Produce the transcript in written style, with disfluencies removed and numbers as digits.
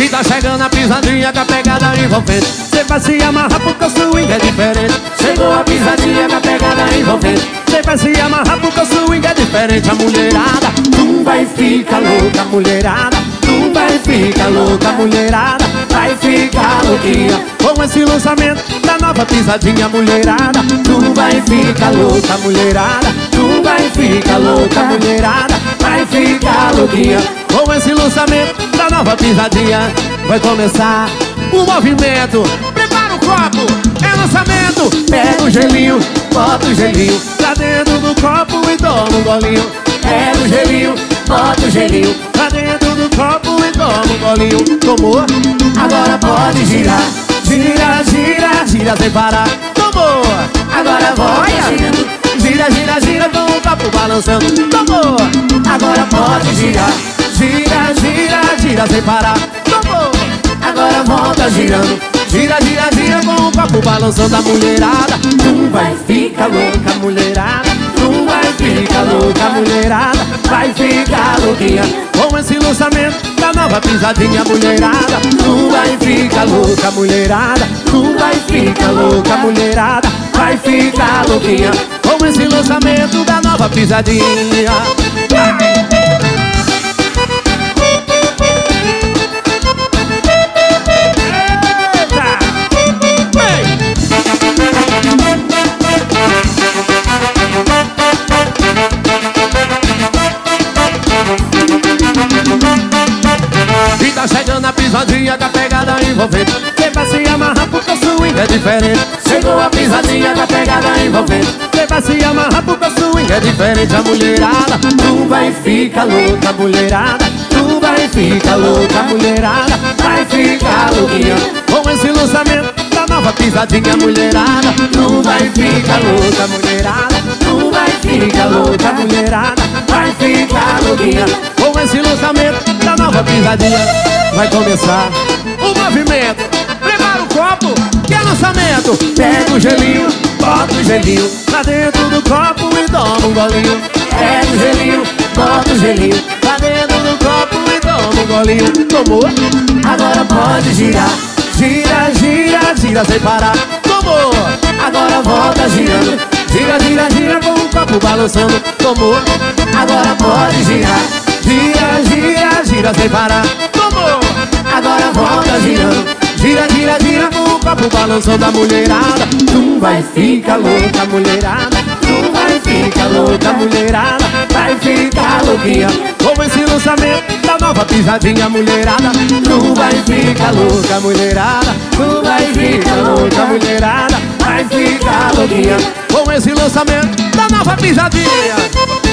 E tá chegando a pisadinha com a pegada envolvente. Cê vai se amarrar porque o swing é diferente. Chegou a pisadinha com a pegada envolvente. Cê vai se amarrar porque o swing é diferente. A mulherada, tu vai ficar louca, mulherada. Tu vai ficar louca, mulherada. Vai ficar louquinha com esse lançamento da nova pisadinha, mulherada. Tu vai ficar louca, mulherada. Tu vai ficar louca, mulherada. Vai ficar louquinha com esse lançamento da nova pisadinha. Vai começar o movimento. Prepara o copo, é lançamento. Pega o gelinho, bota o gelinho pra dentro do copo e toma um golinho. Pega o gelinho, bota o gelinho pra dentro do copo e toma um golinho. Tomou, agora pode girar. Gira, gira, gira sem parar. tomou. Agora volta girando. Gira, gira, gira com o copo balançando. Tomou, Agora pode girar. gira, gira, gira sem parar. Tomou, Agora volta girando. gira, gira, gira com o copo balançando. A mulherada, Tu vai ficar louca, mulherada. Tu vai ficar louca, mulherada. Vai ficar louquinha com esse lançamento da nova pisadinha, mulherada. Tu vai ficar louca, mulherada. Tu vai ficar louca, mulherada. Vai ficar louquinha Com esse lançamento da nova pisadinha. E tá chegando a pisadinha com a pegada envolvente. Cê vai se amarrar porque o swing É diferente. Chegou a pisadinha com a pegada envolvente. Cê vai se amarrar porque o swing É diferente a mulherada. Tu vai ficar louca, mulherada. Tu vai ficar louca, mulherada. Vai ficar louquinha Com esse lançamento da nova pisadinha, mulherada. Tu vai ficar louca, mulherada. Tu vai ficar louca, mulherada. Vai ficar louquinha Com esse lançamento da nova pisadinha. Vai começar o movimento. Prepara o copo, que é lançamento. Pega o gelinho, bota o gelinho pra dentro do copo e toma um golinho. Pega o gelinho, bota o gelinho Pra dentro do copo e toma um golinho. Tomou, Agora pode girar. gira, gira, gira sem parar. Tomou, Agora volta girando. gira, gira, gira com o copo balançando. Tomou, Agora pode girar. gira, gira, gira sem parar. Tomou, Agora volta girando. gira, gira, gira com o copo balançando. A mulherada, Tu vai ficar louca, mulherada. Tu vai ficar louca, mulherada. Vai ficar louquinha com esse lançamento da nova pisadinha, mulherada. Tu vai ficar louca, mulherada. Tu vai ficar louca, mulherada. Vai ficar louquinha Com esse lançamento da nova pisadinha.